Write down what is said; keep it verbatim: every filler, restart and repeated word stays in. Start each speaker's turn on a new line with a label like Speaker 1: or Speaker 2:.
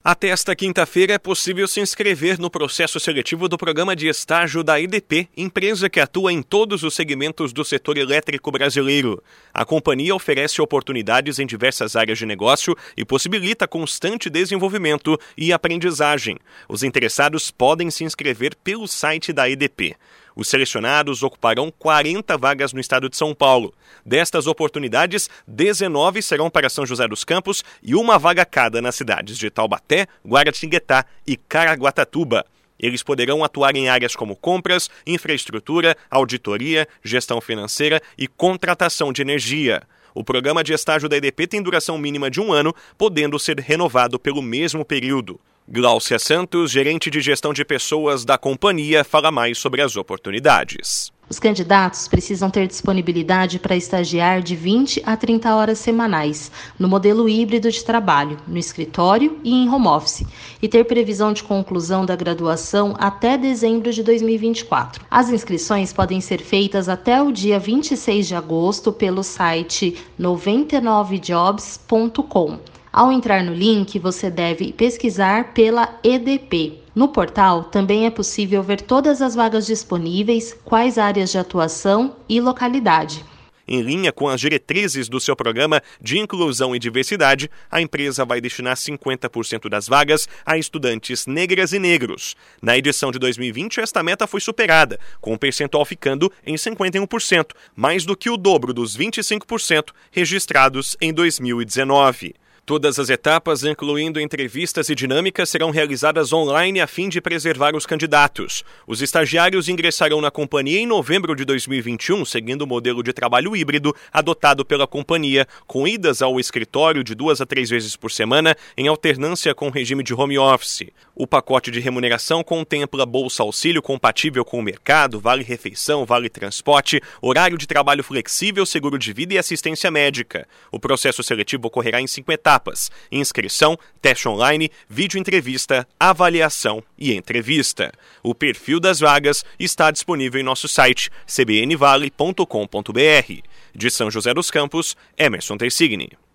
Speaker 1: Até esta quinta-feira é possível se inscrever no processo seletivo do programa de estágio da E D P, empresa que atua em todos os segmentos do setor elétrico brasileiro. A companhia oferece oportunidades em diversas áreas de negócio e possibilita constante desenvolvimento e aprendizagem. Os interessados podem se inscrever pelo site da E D P. Os selecionados ocuparão quarenta vagas no estado de São Paulo. Destas oportunidades, dezenove serão para São José dos Campos e uma vaga cada nas cidades de Taubaté, Guaratinguetá e Caraguatatuba. Eles poderão atuar em áreas como compras, infraestrutura, auditoria, gestão financeira e contratação de energia. O programa de estágio da E D P tem duração mínima de um ano, podendo ser renovado pelo mesmo período. Gláucia Santos, gerente de gestão de pessoas da companhia, fala mais sobre as oportunidades.
Speaker 2: Os candidatos precisam ter disponibilidade para estagiar de vinte a trinta horas semanais, no modelo híbrido de trabalho, no escritório e em home office, e ter previsão de conclusão da graduação até dezembro de dois mil e vinte e quatro. As inscrições podem ser feitas até o dia vinte e seis de agosto pelo site noventa e nove jobs ponto com. Ao entrar no link, você deve pesquisar pela E D P. No portal, também é possível ver todas as vagas disponíveis, quais áreas de atuação e localidade.
Speaker 1: Em linha com as diretrizes do seu programa de inclusão e diversidade, a empresa vai destinar cinquenta por cento das vagas a estudantes negras e negros. Na edição de dois mil e vinte, esta meta foi superada, com o percentual ficando em cinquenta e um por cento, mais do que o dobro dos vinte e cinco por cento registrados em dois mil e dezenove. Todas as etapas, incluindo entrevistas e dinâmicas, serão realizadas online a fim de preservar os candidatos. Os estagiários ingressarão na companhia em novembro de dois mil e vinte e um, seguindo o modelo de trabalho híbrido adotado pela companhia, com idas ao escritório de duas a três vezes por semana, em alternância com o regime de home office. O pacote de remuneração contempla bolsa auxílio compatível com o mercado, vale-refeição, vale-transporte, horário de trabalho flexível, seguro de vida e assistência médica. O processo seletivo ocorrerá em cinco etapas. Inscrição, teste online, vídeo entrevista, avaliação e entrevista. O perfil das vagas está disponível em nosso site c b n vale ponto com ponto b r. De São José dos Campos, Emerson Tersigni.